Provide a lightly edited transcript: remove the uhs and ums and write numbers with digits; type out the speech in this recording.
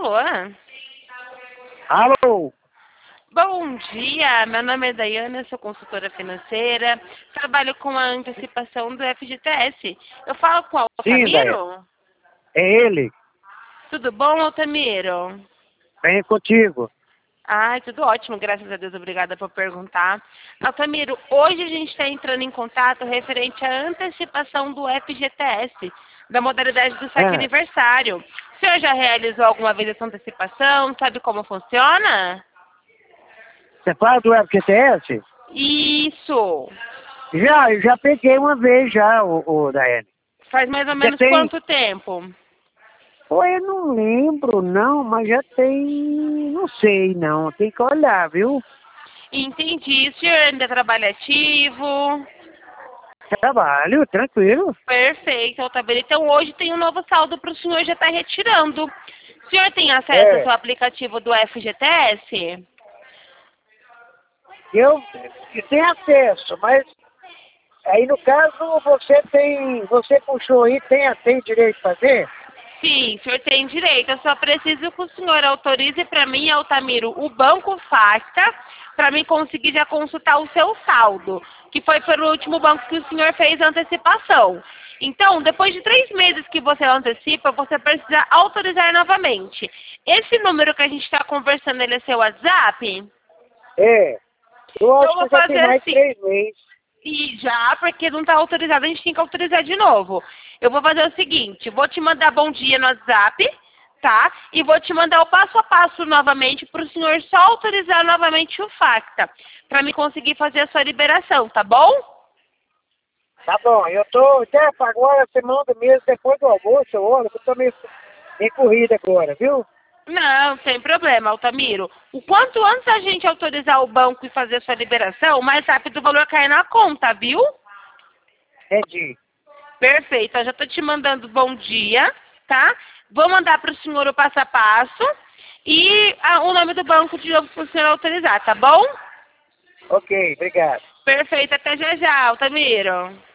Alô? Alô? Bom dia, meu nome é Daiana, sou consultora financeira, trabalho com a antecipação do FGTS. Eu falo com o Sim, Daiana. Altamiro? É ele. Tudo bom, Altamiro? Vem contigo. Ai, tudo ótimo, graças a Deus, obrigada por perguntar. Altamiro, hoje a gente está entrando em contato referente à antecipação do FGTS, da modalidade do saque Ah, aniversário. O senhor já realizou alguma vez essa antecipação? Sabe como funciona? você fala do FGTS? Isso! Já, eu já peguei uma vez já, o Daiane. Faz mais ou Já menos tem... quanto tempo? Pô, eu não lembro, não, mas já tem... Não sei, não. Tem que olhar, viu? Entendi. O senhor ainda é trabalha ativo? Trabalho, tranquilo. Perfeito, Altamiro. Então hoje tem um novo saldo para o senhor já estar retirando. O senhor tem acesso ao É, seu aplicativo do FGTS? eu tenho acesso, mas aí no caso você puxou aí, tem direito de fazer? Sim, o senhor tem direito. Eu só preciso que o senhor autorize para mim, Altamiro, o banco FASTA, para mim conseguir já consultar o seu saldo, que foi pelo último banco que o senhor fez a antecipação. Então, depois de 3 meses que você antecipa, você precisa autorizar novamente. Esse número que a gente está conversando, ele é seu WhatsApp? É, eu Então, eu acho vou que já tem fazer mais de assim. 3 meses. E já, porque não está autorizado, a gente tem que autorizar de novo. Eu vou fazer o seguinte, vou te mandar bom dia no WhatsApp, tá? E vou te mandar o passo a passo novamente para o senhor só autorizar novamente o FACTA, para me conseguir fazer a sua liberação, tá bom? Tá bom, eu tô, até agora você manda mesmo depois do almoço, eu olho, que eu tô meio corrida agora, viu? Não, sem problema, Altamiro. O quanto antes a gente autorizar o banco e fazer a sua liberação, o mais rápido o valor cai na conta, viu? Entendi. Perfeito, eu já estou te mandando bom dia, tá? Vou mandar para o senhor o passo a passo e o nome do banco de novo para o senhor autorizar, tá bom? Ok, obrigado. Perfeito, até já já, Altamiro.